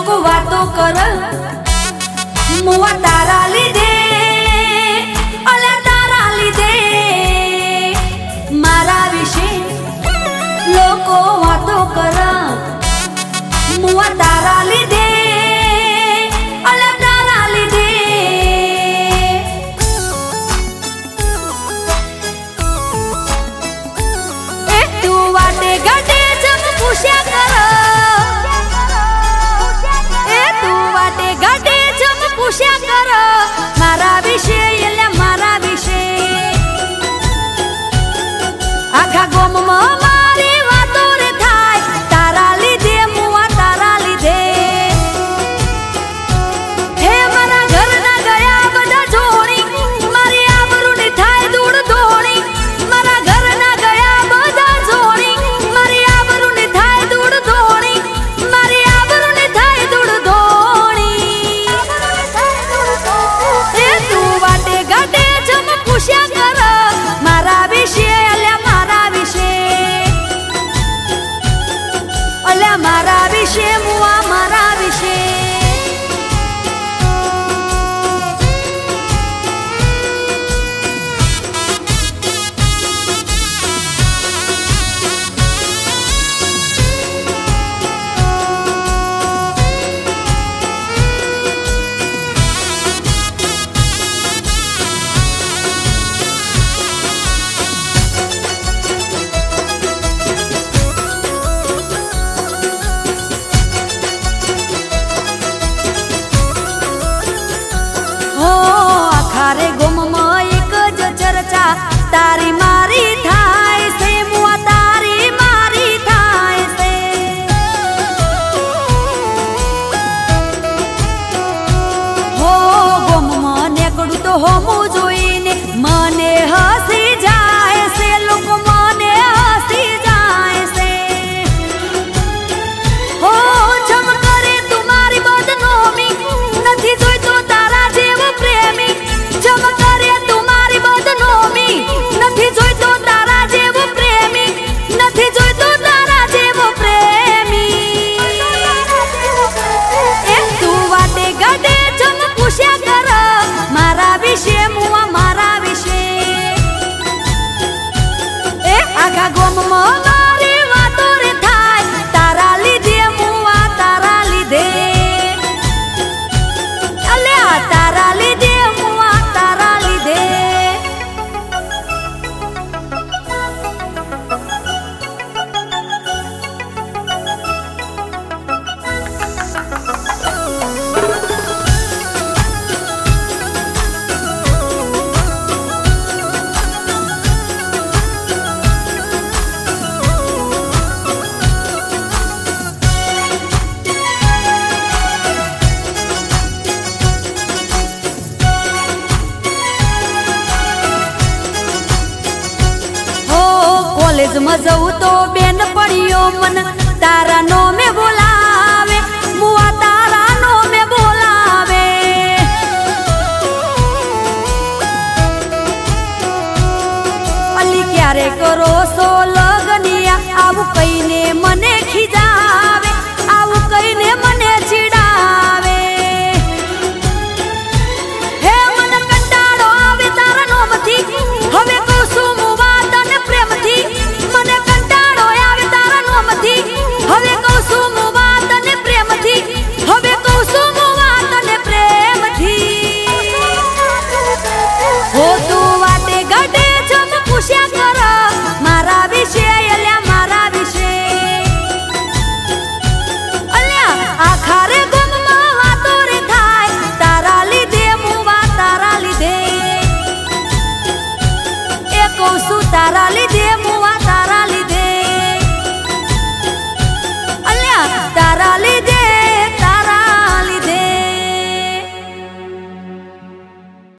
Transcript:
लोग वातो कर मुआ तारा लीधे अले तारा लीधे मारा विषे लोग वातो कर मुआ तारा लीधे अले तारा लीधे ए तू वाटे गटे जब पूछा कर पूछा कर मारा विषे एले मारा विषे आखा गोम मारी वातो रे थाय तारा लीधे मुआ तारा लीधे हे मारा घर ना गया बधा जोड़ी मारी आबरू ने थाय दूर धोड़ी मारा घर ना गया बधा जोड़ी मारी आबरू ने थाय दूर धोड़ी मारी आबरू ने थाय दूर धोड़ी पूछा कर मारा विषे अल्या मारा विषे अल्या मारा विषे मुआ मारा विषे रे गोम एक ज चर्चा तारी मारी थाय से मुआ तारी मारी थाय से हो गोम मने कड़ू तो होमू जोईने मने हसी जाए से लोग मने हसी जाए से हो जम करे तुम्हारी बदनामी नथी जोई तो तारा जेव प्रेमी जब करे तुम्हारी बदनामी नथी जोई तो तारा जेव प्रेमी नथी जोई तो तारा जेव प्रेमी ए तू वाटे गडे जम पूछा कर मारा विषे मुआ मारा विषे ए आगा गोम मारी वातो रे थाय तारा लीधे मुआ तारा लीधे अले तारा लीधे कॉलेज में जाऊ तो बेन पड़ियो मन तारा नो में बोलावे मुआ तारा नो में बोलावे अली क्यारे करो सो लगनिया आव कईने मने खिजावे आव कईने मने चिड़ावे हे मन कंटाळो आवे तारा नो मथी हवे कुसुम वादन प्रेम थी मने कंटाळो आवे तारा नो मथी हवे कुसुम वादन प्रेम थी हवे कुसुम वादन प्रेम थी हो तू वाटे गडे जम पूछा कर मारा विषे अल्या मारा विषे अल्या आखारे गुम वातो रे थाय तारा लीधे मुआ तारा लीधे ए कौसु तारा लीधे मुआ तारा लीधे अल्या तारा लीधे